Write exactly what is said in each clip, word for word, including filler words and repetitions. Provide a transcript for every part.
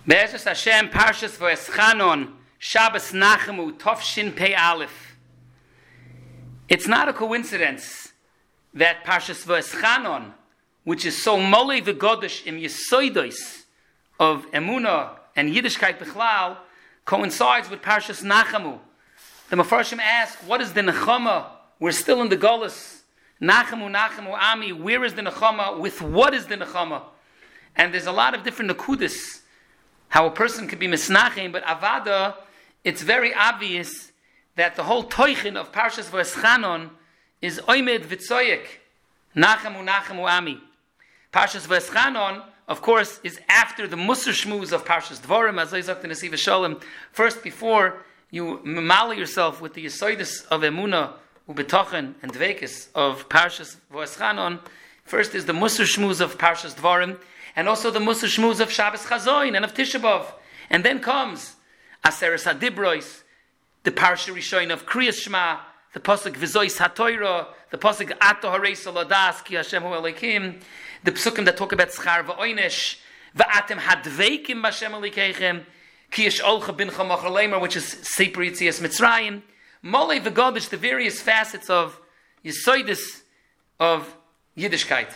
Be'ezus Hashem, Parshas V'eschanon, Shabbos Nachemu, Tovshin Pei Aleph. It's not a coincidence that Parshas V'eschanon, which is so molei v'godesh im yesoidos of Emunah and Yiddishkeit B'chlal, coincides with Parshas Nachemu. The Mefarshim ask, what is the Nechama? We're still in the Golus. Nachemu, Nachemu, Ami, where is the Nechama? With what is the Nechama? And there's a lot of different Nekudis, how a person could be misnachim, but Avada, it's very obvious that the whole toichin of Parshas V'eschanon is oimed v'tzoyek, Nachemu, Nachemu, Ami. Parshas V'eschanon, of course, is after the Musar Shmuz of Parshas Dvorim, as I said to Nesiv Shalom. First, before you mamali yourself with the Yesoidus of Emunah, Ubetochen, and Dveikis of Parshas V'eschanon, first is the Musar Shmuz of Parshas Dvorim, and also the Musar Shmuz of Shabbos Chazoin and of Tisha B'Av. And then comes Aseres HaDibrois, the Parsha Rishon of Kriyas Shema, the Pasuk V'zois HaToira, the Pasuk Ato Hareis Olodas, Ki Hashem Hu Elokim, the Psukim that talk about Schar V'oinesh, V'atem Hadveikim B'Hashem Elokeichem, Ki Yesh Olcha Bincha Machar Leimer, which is Sefer Yitzias Mitzrayim, Molei V'Godish, the various facets of Yesoidus of Yiddishkeit.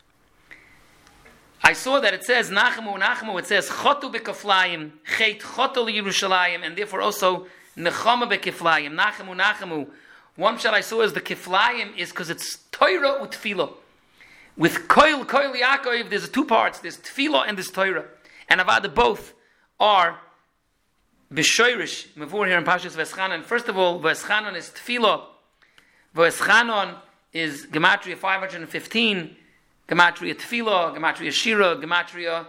I saw that it says Nachemu, Nachemu, it says Chotu B'Kaflayim, Chet Chotu L'Yerushalayim, and therefore also Nechama B'Kiflayim, Nachemu, Nachemu. One shot I saw is the Kiflayim is because it's Torah u'Tfilah. With Koil, Koil Yaakov, there's two parts, there's Tfilah and there's Torah. And Avada both are B'Shoirish, Mavur here in Parshas V'eschanon. First of all, V'eschanon is Tfilah. V'eschanon is Gematria five hundred fifteen, Gematria Tfilah, Gematria Shira, Gematria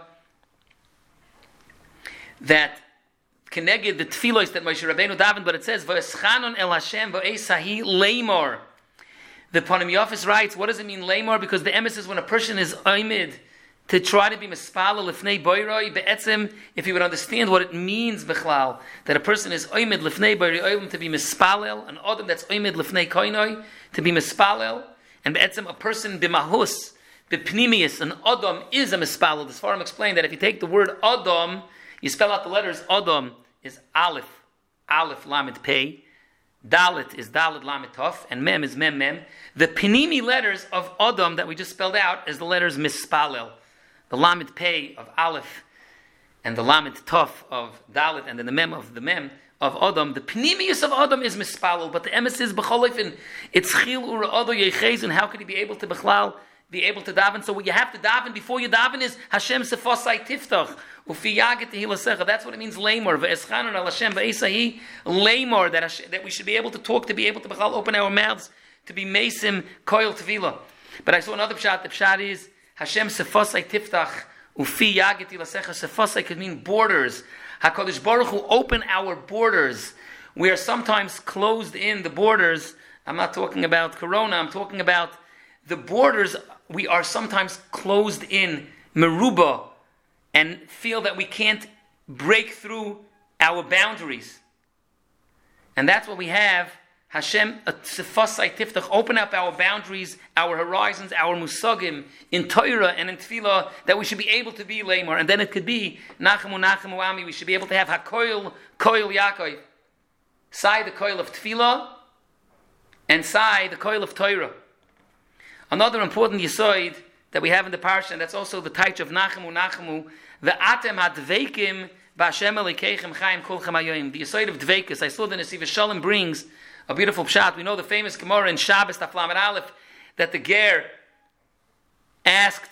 that connected the Tfilos that Moshe Rabbeinu davened, but it says V'eschanon el Hashem v'esahi leimor. The Panim Yafis writes, what does it mean leimor? Because the emes is when a person is oimid to try to be mispalel lifnei boiroi be'etzim, if he would understand what it means b'chlal, that a person is oimid lifnei boiroi to be mispalel, an adam that's oimid lifnei koinoi to be mispalel, and be'etzim a person b'mahus, b'pnimius, an adam is a mispalel. The Sfarim explained that if you take the word adam, you spell out the letters adam is aleph, aleph lamed pei, dalet is dalet lamed tov, and mem is mem mem. The pinimi letters of adam that we just spelled out is the letters mispalel. The lamed pei of aleph and the lamed tov of dalet and then the mem of the mem of adam. The pinimius of adam is mispalel, but the emes is b'cholifin. It's chil ura ado yechezun. How could he be able to b'chlal, be able to daven? So what you have to daven before you daven is Hashem sefosai tiftach. That's what it means, lamor. V'eschanon al Hashem v'esahi lamor, that Hashem, that we should be able to talk, to be able to b'chal, open our mouths, to be mesim koil tevila. But I saw another pshat. The pshat is Hashem sefosai tiftach ufi yagit ilasecha. Sefosai could mean borders. Hakadosh Baruch Hu open our borders. We are sometimes closed in the borders. I'm not talking about Corona. I'm talking about the borders. We are sometimes closed in meruba, and feel that we can't break through our boundaries. And that's what we have. Hashem, sefasai tiftach, open up our boundaries, our horizons, our musagim, in Torah and in Tefillah, that we should be able to be lamar. And then it could be, Nachemu, Nachemu, Ami, we should be able to have HaKoil, Koil Yaakov. Sai, the Koil of Tefillah, and Sai, the Koil of Torah. Another important yisoid that we have in the parsha, and that's also the taich of Nachemu, Nachemu, Ve'atem hadveikim b'Hashem Elokeichem chayim kolchem hayoyim. The yisoid of dveikus. I saw the Nesiv Shalom brings a beautiful pshat. We know the famous Gemara in Shabbos Taf Lamed Aleph that the ger asked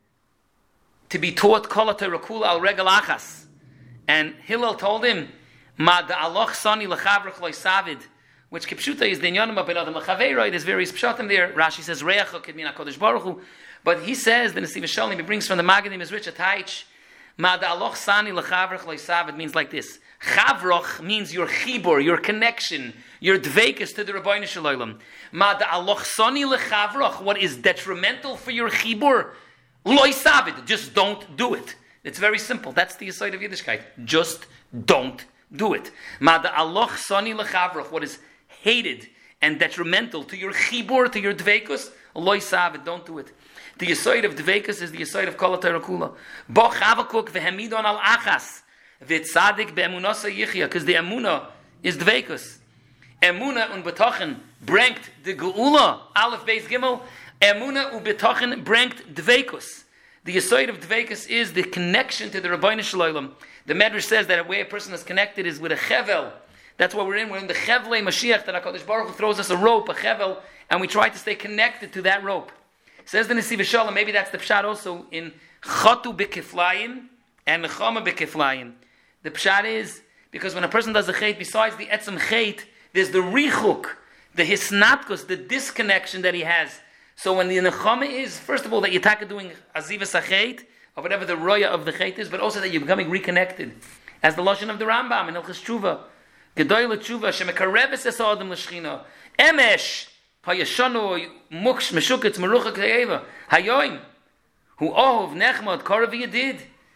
to be taught kol Torah kula al regel achas, and Hillel told him, Ma da'aloch sani lechavrach loy savid, which kipshuta is the inyanim of ben adam lechaveiroi. There's various pshatim there. Rashi says reacha could mean HaKadosh Baruch Hu, but he says the Nesiv Shalom, he brings from the Magadim is rich a taich. Ma da'aloch sani lechavrach loy savid means like this. Chavroch means your chibur, your connection, your dveikus to the Rabbeinu Shalom. Ma da'aloch sani lechavroch, what is detrimental for your chibur, loy savid, just don't do it. It's very simple. That's the aside of Yiddishkeit. Just don't do it. Ma da'aloch sani lechavroch, what is hated and detrimental to your chibur, to your dveikus, loy savid, don't do it. The aside of dveikus is the aside of kol Torah kula. Bo chavakuk vehemidon al achas. V'tzadik be'emunasa yichya, because the emuna is dveikus. Emuna und betochen bringt the geula, Aleph Beis Gimel. Emuna und betochen bringt dveikus. The yesod of dveikus is the connection to the Rabbeinu Shalom. The Medrash says that the way a person is connected is with a chevel. That's what we're in. We're in the chevlei Mashiach, that HaKadosh Baruch Hu throws us a rope, a chevel, and we try to stay connected to that rope. Says the Nesiv Shalom, maybe that's the pshat also in chatu b'kiflayim and nechama b'kiflayim. The pshat is, because when a person does a chait, besides the etzem chait, there's the richuk, the hisnatkus, the disconnection that he has. So when the nechama is, first of all, that you're taka doing azivas hachait, or whatever the roya of the chait is, but also that you're becoming reconnected. As the lashon of the Rambam in Hilchos Tshuva, Gedoy l'tshuva shemekareves es ha'adam l'shchina, emesh hayashanu muksh meshuketz meruchak ha'eva hayoim hu ohov nechmad karav yedid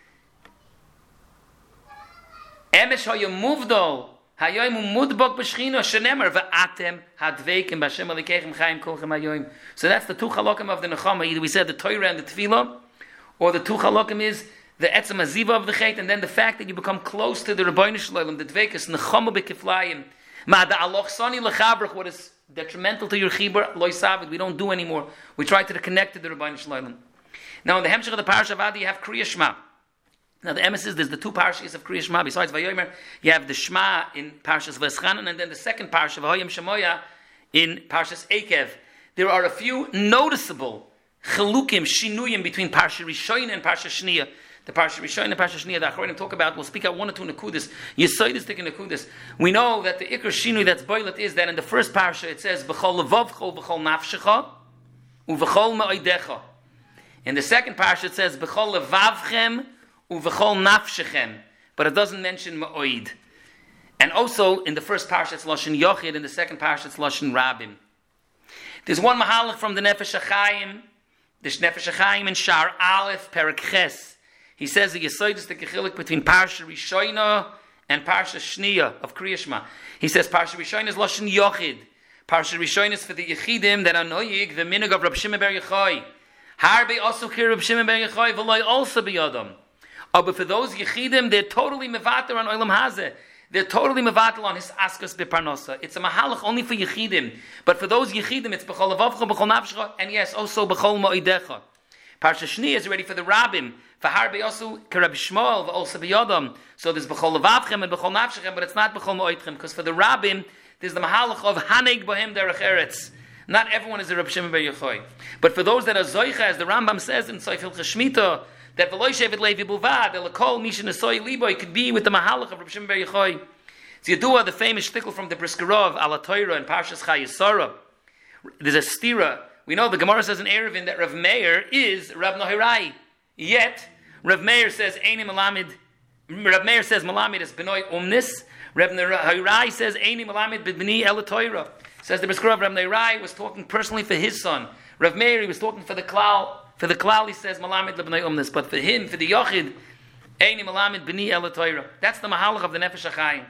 emesh hayamuvdol hayoim hu mudbok b'shchina shenemer v'atem hadveikim b'Hashem alikechem chayim kolchem hayoim. So that's the two chalokim of the nechama. Either we said the Torah and the Tefillah, or the two chalokim is the etzem aziva of the chait, and then the fact that you become close to the Rabbeinu Shalom, the dveikus nechama b'kiflayim. Ma da aloch sani lechabrach, what is detrimental to your chibur, loy savid, we don't do anymore. We try to connect to the Rabbeinu Shalom. Now in the hemshech of the parasha of Adi, you have Kriya Shema. Now the emes there's the two parashas of Kriya Shema. Besides Vayomer, you have the Shema in parashas V'eschanan, and then the second parasha, V'hoyim Shemoya, in parashas Ekev. There are a few noticeable chelukim, shinuyim between parsha Rishon and parsha Shniya. The Parsha Rishon and Parsha Shniya, the Achronim talk about, we'll speak out one or two Nekudis. Yesodis taking Nekudis. We know that the Iker Shinui that's boilet is that in the first Parsha it says, B'chol levavcho, B'chol nafshecha, U'v'chol ma'oidecha. In the second Parsha it says, B'chol levavchem, U'v'chol nafshechem. But it doesn't mention ma'oid. And also, in the first Parsha it's Lashon Yochid, in the second Parsha it's Lashon Rabim. There's one Mahalach from the Nefesh HaChaim, the Nefesh HaChaim in Shar Aleph, Perek Ches. He says the Yesod is the Kechilik between Parsha Rishona and Parsha Shniya of Kriya Shema. He says Parsha Rishona is Lashon Yochid. Parsha Rishona is for the Yechidim that are noyig, the minig of Rab Shimon bar Yochai. Harbe also kir Rab Shimon bar Yochai, v'loy also biyadam. But for those Yechidim, they're totally mevater on Olam Hazeh. They're totally mevater on his askas beparnosa. It's a mahalach only for Yechidim. But for those Yechidim, it's b'chol levavcha, b'chol nafshecha, and yes, also b'chol ma'idecha. Parsha Shniya is ready for the Rabbim. For Harbe also Kerab Shmuel also biyadam. So there's b'chol levavchem and b'chol nafshechem, but it's not b'chol ma'oitchem, because for the Rabbim there's the mahalach of haneg bohem derech eretz. Not everyone is a Reb Shimon bar Yochai, but for those that are zoicha, as the Rambam says in Seif Hilchos Shmita, that v'loy shevet levi bulvad elakol mishin esoy libo, it could be with the mahalach of Reb Shimon bar Yochai. It's Yedua, the famous shtickle from the Briskerov ala Torah and Parshas Chayesara. There's a stira. We know the Gemara says in Eruvin that Rav Meir is Rav Nohirai. Yet, Rav Meir says, Eini Malamid, Rav Meir says, Malamid is B'noi Umnis. Rav Nohirai says, Eini Malamid B'b'ni El Torah. Says the Briskerov, Rav Nohirai was talking personally for his son. Rav Meir, he was talking for the Klal. For the Klal, he says, Malamid B'noi Umnis. But for him, for the Yochid, Eini Malamid B'ni El Torah. That's the Mahalach of the Nefesh HaChaim.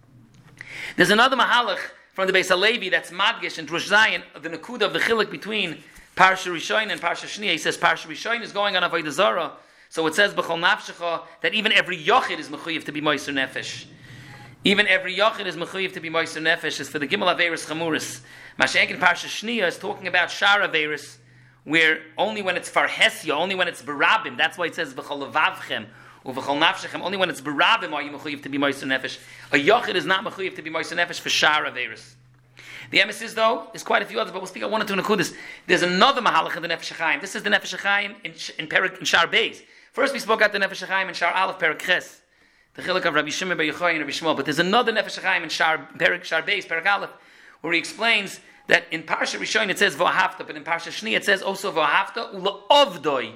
There's another Mahalach from the Beis HaLevi that's Madgish and Rosh Zayin, the Nakuda of the Chilik between Parsha Rishon and Parsha Shniya. He says Parsha Rishon is going on Avodah Zarah, so it says B'chol Nafshecha that even every Yochid is Mechuyev to be Moiser Nefesh. Even every Yochid is Mechuyev to be Moiser Nefesh. Is for the Gimel Averis Chamuris. Mashenk in Parsha Shniya is talking about Shar Averis, where only when it's Farhesya, only when it's Barabim, that's why it says B'chol Levavchem, Uv'chol Nafshechem, only when it's Barabim are you Mechuyev to be Moiser Nefesh. A Yochid is not Mechuyev to be Moiser Nefesh for Shar Averis. The emes though, there's quite a few others, but we'll speak on one or two Nekudis. There's another Mahalach in the Nefesh HaChaim. This is the Nefesh HaChaim in, in, Perik, in Shar Beis. First we spoke about the Nefesh HaChaim in Shar Aleph, Perek Ches, the Chiluk of Rabbi Shimon bar Yochai and Rabbi Shmuel. But there's another Nefesh HaChaim in Shar, Perik, Shar Beis, Perek Aleph, where he explains that in Parsha Rishon it says V'ahavta, but in Parsha Shni it says also V'ahavta Ula'ovdoi.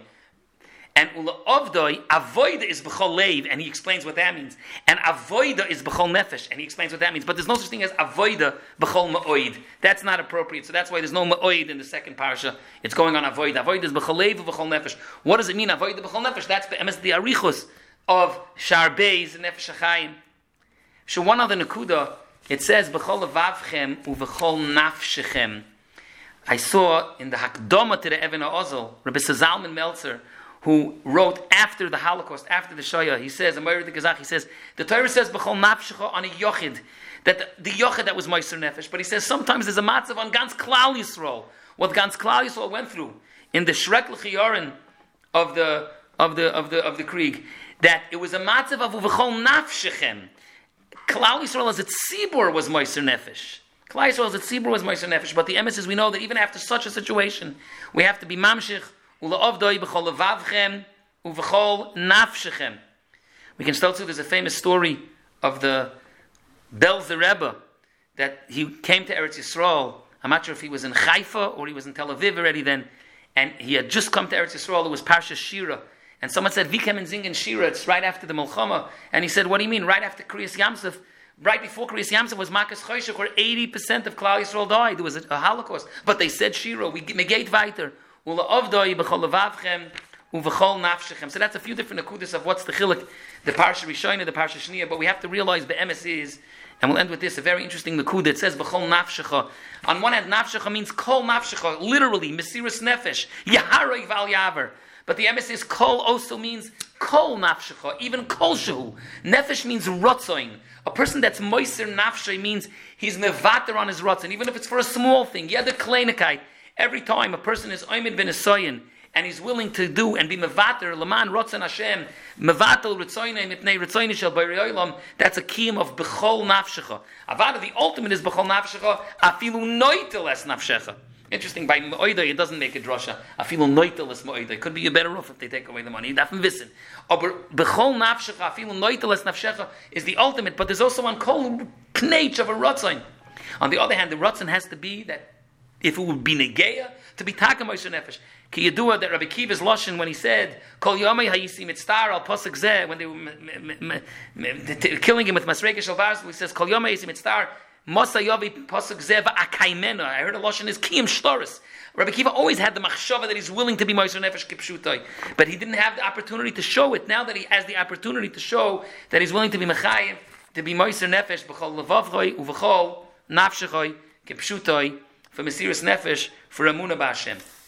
And Ula'ovdoi, Avoida is B'chol Leiv, and he explains what that means. And Avoida is B'chol Nefesh, and he explains what that means. But there's no such thing as Avoida B'chol Ma'oid. That's not appropriate, so that's why there's no Ma'oid in the second Parsha. It's going on Avoida. Avoida is B'chol Leiv, B'chol Nefesh. What does it mean, Avoida B'chol Nefesh? That's the Arichus of Shar Beis and Nefesh HaChaim. So one other Nekuda, it says B'chol Levavchem U'v'chol Nafshechem. I saw in the Hakdama to the Even HaOzel, Rabbi Zalman Meltzer, who wrote after the Holocaust, after the Shoah. He says, Amir the Gazach, he says, the Torah says, B'chol nafshecha on a yochid, that the, the yochid that was Meiser Nefesh. But he says sometimes there's a matzav on Gans Klal Yisrael, what Gans Klal Yisrael went through in the Shrek L'chiyorin of the of the of the of the Krieg, that it was a matzav of B'chol nafshechem. Klal Yisrael as a tzibur was Meiser Nefesh. Klal Yisrael as a tzibur was Meiser Nefesh. But the emissaries, we know that even after such a situation, we have to be mamshich. We can still see there's a famous story of the Belzer Rebbe that he came to Eretz Yisrael. I'm not sure if he was in Haifa or he was in Tel Aviv already then, and he had just come to Eretz Yisrael. It was Parsha Shira, and someone said, "Vi came and sing in Shira." It's right after the Melchama, and he said, "What do you mean? Right after Kriyas Yamsuf? Right before Kriyas Yamsuf was Makas Choshech, where eighty percent of Klal Yisrael died. There was a, a Holocaust, but they said Shira. We megate weiter." So that's a few different akudas of what's the chiluk, the parsha Rishonah, the parsha Shniya, but we have to realize the emes is, and we'll end with this, a very interesting nakuda. It says b'chol nafshecha. On one hand, nafshecha means kol nafshecha, literally mesiras nefesh, yaharoi val yaver. But the emes is kol also means kol nafshecha, even kol shehu. Nefesh means rotzoin. A person that's moiser nafshay means he's mevater on his rotzon, even if it's for a small thing. Yeah, the kleinigkeit. Every time a person is Oymed ben Esoyin and he's willing to do and be mevater, Laman Rotzan Hashem, mevatel Ritzoyne, Mipnei Ritzoyne Shel Bari Olam, that's a kiyum of Bechol Nafshecha. Avada, the ultimate is Bechol Nafshecha, Afilu Noitel Es Nafshecha. Interesting, by Moida it doesn't make a drasha. Afilu Noitel Es Moida. It could be a better off if they take away the money. Dafen wissen. Aber Bechol Nafshecha, Afilu Noitel Es Nafshecha is the ultimate, but there's also one kol knech of a Rotzon. On the other hand, the Rotzon has to be that if it would be negeya, to be taka Moshe Nefesh. Ki yedua that Rabbi Kiva's lashon when he said Kol Yomei Hayisi Mitztar Al Pasuk Zeh, when they were m- m- m- killing him with Masreka Shalvars, he says Kol Yomei Hayisi Mitztar Mosa Yovi Pasuk Zeh Va'akaimena. I heard a lashon is Kiyim Shtoris. Rabbi Kiva always had the machshava that he's willing to be Moshe Nefesh Kipshutai, but he didn't have the opportunity to show it. Now that he has the opportunity to show that he's willing to be Mechayim, to be Moshe Nefesh B'chol Levavchoi Uv'chol Nafshechoi Kipshutai, for Mesiras Nefesh, for Emunah B'Hashem.